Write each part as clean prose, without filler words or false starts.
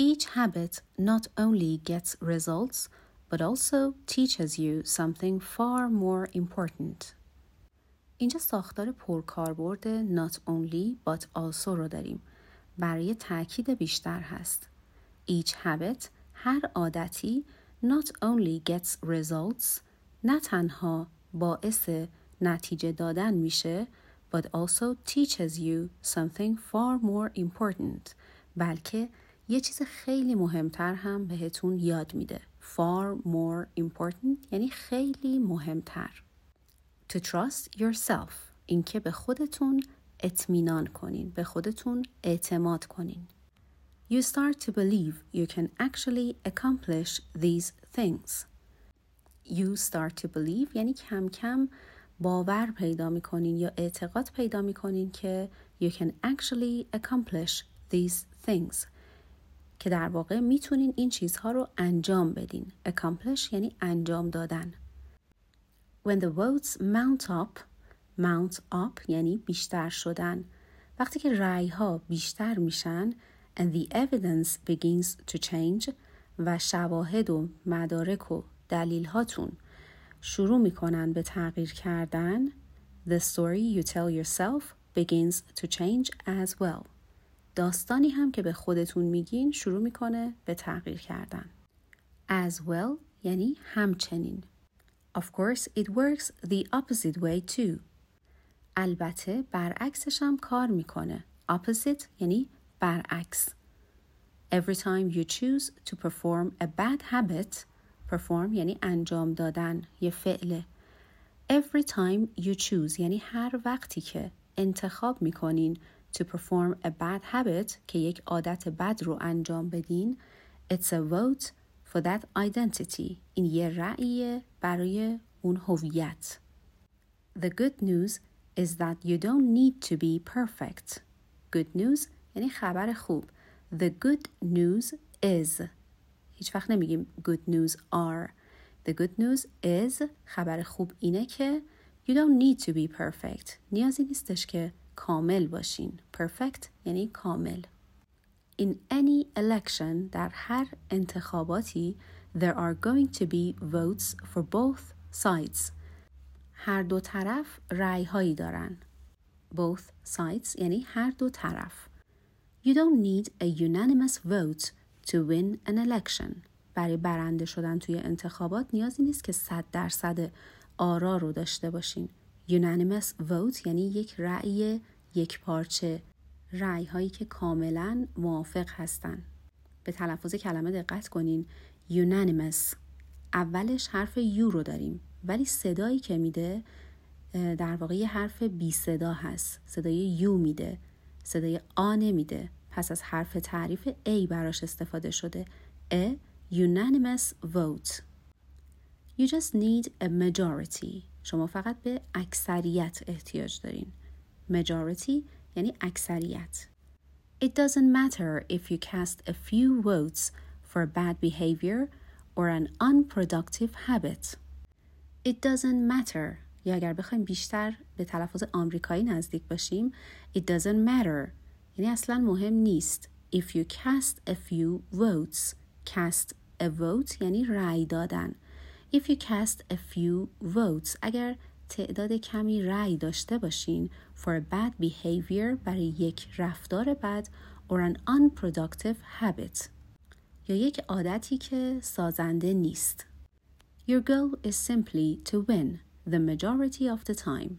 Each habit not only gets results, but also teaches you something far more important. اینجا ساختار پرکاربرد not only but also رو داریم. برای تأکید بیشتر هست. Each habit، هر عادتی not only gets results، نه تنها باعث نتیجه دادن میشه but also teaches you something far more important، بلکه یه چیز خیلی مهمتر هم بهتون یاد میده. Far more important یعنی خیلی مهمتر. To trust yourself، این که به خودتون اطمینان کنین، به خودتون اعتماد کنین. You start to believe you can actually accomplish these things. You start to believe یعنی کم کم باور پیدا میکنین یا اعتقاد پیدا میکنین که you can actually accomplish these things، که در واقع میتونین این چیزها رو انجام بدین. Accomplish یعنی انجام دادن. When the votes mount up یعنی بیشتر شدن. وقتی که رأی ها بیشتر میشن and the evidence begins to change و شواهد و مدارک و دلیل هاتون شروع میکنن به تغییر کردن، the story you tell yourself begins to change as well. داستانی هم که به خودتون میگین شروع میکنه به تغییر کردن. As well یعنی همچنین. Of course it works the opposite way too. البته برعکسش هم کار میکنه. Opposite یعنی برعکس. Every time you choose to perform a bad habit، perform یعنی انجام دادن، یه فعله. Every time you choose یعنی هر وقتی که انتخاب میکنین to perform a bad habit، که یک عادت بد رو انجام بدین، it's a vote for that identity. این یه رأیه برای اون هویت. The good news is that you don't need to be perfect. Good news یعنی خبر خوب. The good news is، هیچ وقت نمیگیم good news are. The good news is، خبر خوب اینه که you don't need to be perfect. نیازی نیستش که کامل باشین. Perfect یعنی کامل. In any election، در هر انتخاباتی there are going to be votes for both sides. هر دو طرف رأی هایی دارن. Both sides یعنی هر دو طرف. You don't need a unanimous vote to win an election. برای برنده شدن توی انتخابات نیازی نیست که 100% آرا رو داشته باشین. Unanimous vote یعنی یک رأی یک پارچه، رأی هایی که کاملا موافق هستن. به تلفظ کلمه دقت کنین. Unanimous اولش حرف U رو داریم، ولی صدایی که میده در واقع یه حرف بی صدا هست. صدای U میده، صدای آ نمیده. پس از حرف تعریف A براش استفاده شده. A unanimous vote. You just need a majority. شما فقط به اکثریت احتیاج دارین. Majority یعنی اکثریت. It doesn't matter if you cast a few votes for bad behavior or an unproductive habit. It doesn't matter. یا اگر بخوایم بیشتر به تلفظ آمریکایی نزدیک باشیم، it doesn't matter یعنی اصلا مهم نیست. If you cast a few votes. Cast a vote یعنی رأی دادن. If you cast a few votes، اگر تعداد کمی رأی داشته باشین for a bad behavior، برای یک رفتار بد or an unproductive habit، یا یک عادتی که سازنده نیست. Your goal is simply to win the majority of the time.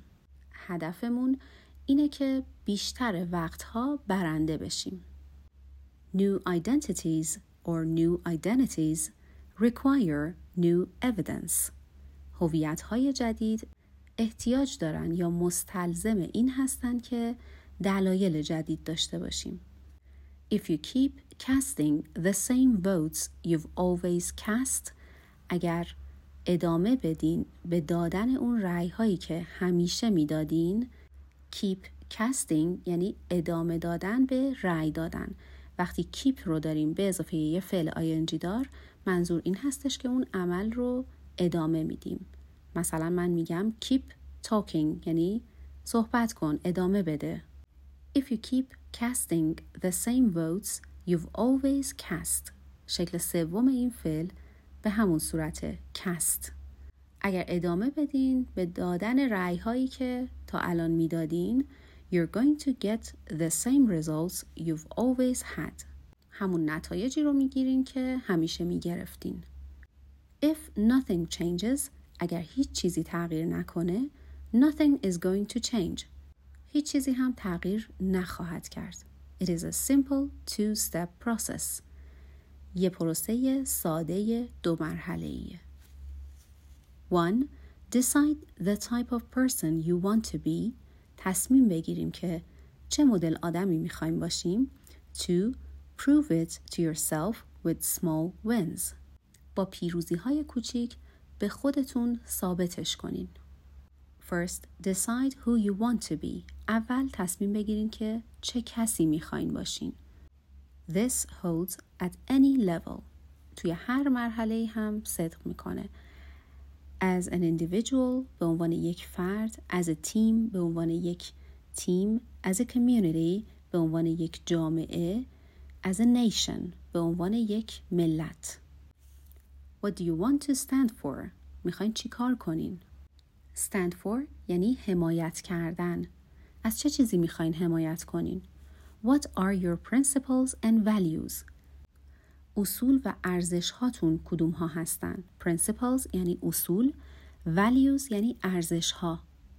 هدفمون اینه که بیشتر وقتها برنده بشیم. New identities or new identities require new evidence. هویت‌های جدید احتیاج دارن یا مستلزم این هستن که دلایل جدید داشته باشیم. If you keep casting the same votes you've always cast، اگر ادامه بدین به دادن اون رأی هایی که همیشه میدادین. keep casting یعنی ادامه دادن به رأی دادن. وقتی keep رو داریم به اضافه یه فعل ing دار، منظور این هستش که اون عمل رو ادامه میدیم. مثلا من میگم keep talking یعنی صحبت کن، ادامه بده. If you keep casting the same votes You've always cast. شکل سوم این فعل به همون صورت cast. اگر ادامه بدین به دادن رأی هایی که تا الان میدادین you're going to get the same results you've always had. همون نتایجی رو میگیرین که همیشه میگرفتین. If nothing changes, اگر هیچ چیزی تغییر نکنه nothing is going to change. هیچ چیزی هم تغییر نخواهد کرد. It is a simple two-step process. یه پروسه ساده 2 مرحله‌ایه. 1. Decide the type of person you want to be. تصمیم بگیریم که چه مدل آدمی میخوایم باشیم. 2. Prove it to yourself with small wins. با پیروزی‌های کوچیک به خودتون ثابتش کنین. First, decide who you want to be. اول تصمیم بگیرین که چه کسی میخواین باشین. This holds at any level. توی هر مرحله هم صدق میکنه. As an individual به عنوان یک فرد. As a team به عنوان یک تیم. As a community به عنوان یک جامعه. As a nation به عنوان یک ملت. What do you want to stand for? میخواین چی کار کنین؟ Stand for یعنی حمایت کردن. از چه چیزی میخواین حمایت کنین؟ What are your principles and values? اصول و ارزش هاتون کدوم ها هستن؟ Principles یعنی اصول. Values یعنی ارزش ها.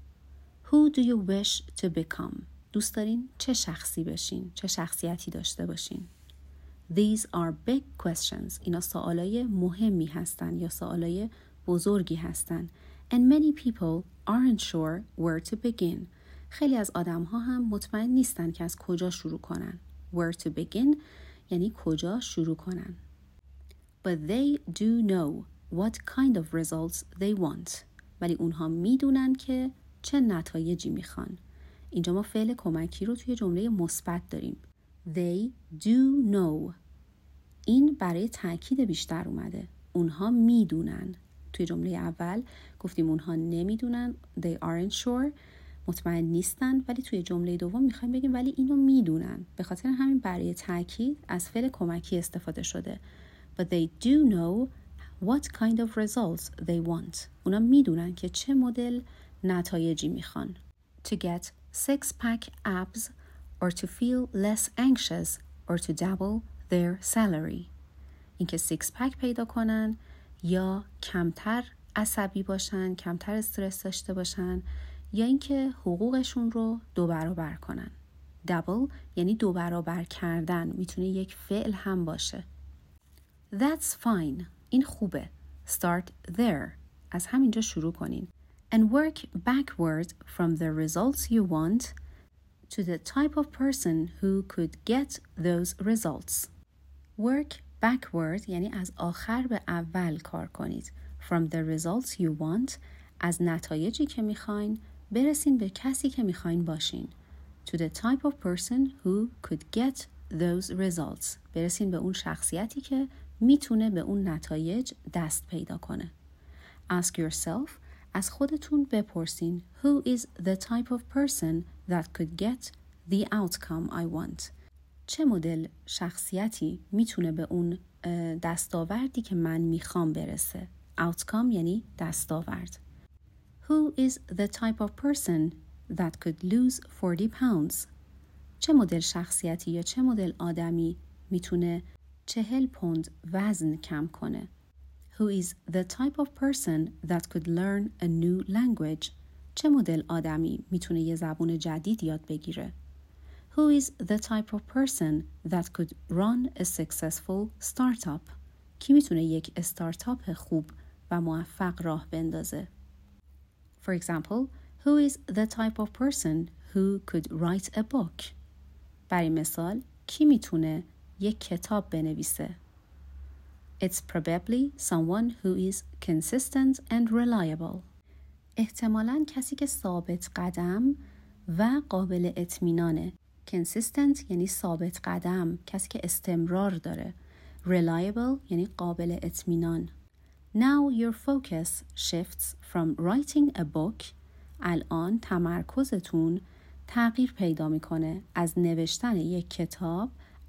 Who do you wish to become? دوست دارین چه شخصی بشین؟ چه شخصیتی داشته باشین؟ These are big questions. اینا سوالای مهمی هستن یا سوالای بزرگی هستن. And many people aren't sure where to begin. خیلی از آدم ها هم مطمئن نیستن که از کجا شروع کنن. Where to begin یعنی کجا شروع کنن. But they do know what kind of results they want. ولی اونها میدونن که چه نتایجی میخوان. اینجا ما فعل کمکی رو توی جمله مثبت داریم. They do know. این برای تأکید بیشتر اومده. اونها میدونن. توی جمله اول گفتیم اونها نمیدونن. They aren't sure. مطمئن نیستن. ولی توی جمله دوم میخوایم بگیم ولی اینو میدونن. به خاطر همین برای تأکید از فعل کمکی استفاده شده. But they do know what kind of results they want. اونا میدونن که چه مدل نتایجی میخوان. To get 6-pack abs or to feel less anxious or to double their salary. اینکه 6-pack پیدا کنن یا کمتر عصبی باشن، کمتر استرس داشته باشن یا اینکه حقوقشون رو 2 برابر کنن. double یعنی 2 برابر کردن. میتونه یک فعل هم باشه. That's fine. این خوبه. Start there. از همینجا شروع کنین. And work backward from the results you want to the type of person who could get those results. Work backward یعنی از آخر به اول کار کنید. From the results you want از نتایجی که میخواین برسین به کسی که میخواین باشین. To the type of person who could get those results. برسین به اون شخصیتی که میتونه به اون نتایج دست پیدا کنه. Ask yourself از خودتون بپرسین Who is the type of person that could get the outcome I want? چه مدل شخصیتی میتونه به اون دستاوردی که من میخوام برسه؟ Outcome یعنی دستاورد. Who is the type of person that could lose 40 pounds? چه مدل شخصیتی یا چه مدل آدمی میتونه 40 پوند وزن کم کنه؟ Who is the type of person that could learn a new language? چه مدل آدمی میتونه یه زبون جدید یاد بگیره؟ Who is the type of person that could run a successful startup? کی میتونه یک استارتاپ خوب و موفق راه بندازه؟ For example, who is the type of person who could write a book? برای مثال، کی میتونه یک کتاب بنویسه؟ It's probably someone who is consistent and reliable. احتمالاً کسی که ثابت قدم و قابل اطمینانه. Consistent یعنی ثابت قدم، کسی که استمرار داره. Reliable یعنی قابل اطمینان. Now your focus shifts from writing a book. الان تمرکزتون تغییر پیدا میکنه از نوشتن یک کتاب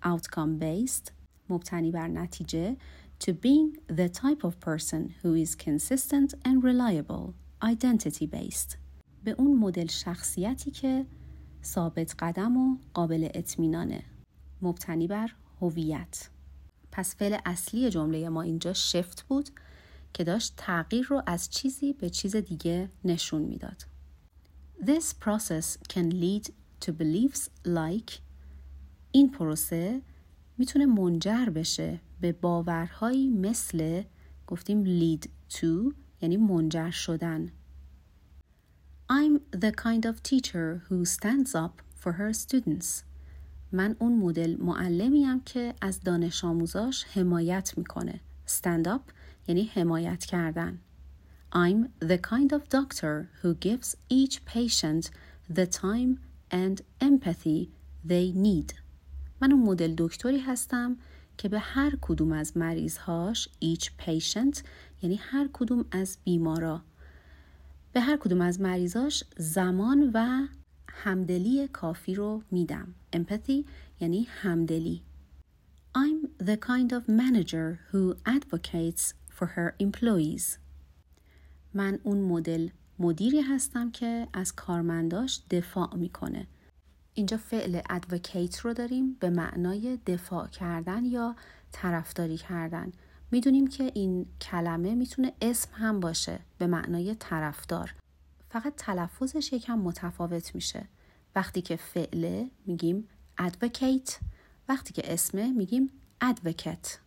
outcome based مبتنی بر نتیجه to being the type of person who is consistent and reliable identity based به اون مدل شخصیتی که ثابت قدم و قابل اطمینانه مبتنی بر هویت. پس فعل اصلی جمله ما اینجا shift بود که داشت تغییر رو از چیزی به چیز دیگه نشون میداد. This process can lead to beliefs like این پروسه میتونه منجر بشه به باورهایی مثل گفتیم lead to یعنی منجر شدن. I'm the kind of teacher who stands up for her students. من اون مدل معلمیم که از دانش آموزاش حمایت میکنه. Stand up یعنی حمایت کردن. I'm the kind of doctor who gives each patient the time and empathy they need. من اون مدل دکتری هستم که به هر کدوم از مریضهاش each patient یعنی هر کدوم از بیمارا به هر کدوم از مریضاش زمان و همدلی کافی رو میدم. empathy یعنی همدلی. I'm the kind of manager who advocates for her employees. من اون مدل مدیری هستم که از کارمنداش دفاع میکنه. اینجا فعل advocate رو داریم به معنای دفاع کردن یا طرفداری کردن. میدونیم که این کلمه میتونه اسم هم باشه به معنای طرفدار. فقط تلفظش یکم متفاوت میشه. وقتی که فعله میگیم advocate، وقتی که اسمه میگیم advocate.